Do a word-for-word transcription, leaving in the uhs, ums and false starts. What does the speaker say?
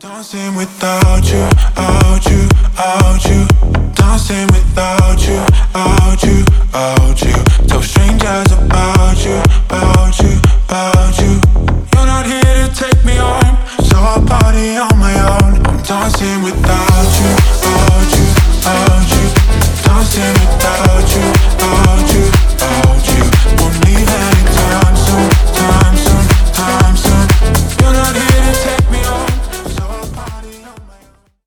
Dancing without you, out you, out you. Dancing without you, out you, out you. Tell strangers about you, about you, about you. You're not here to take me home, so I'll party on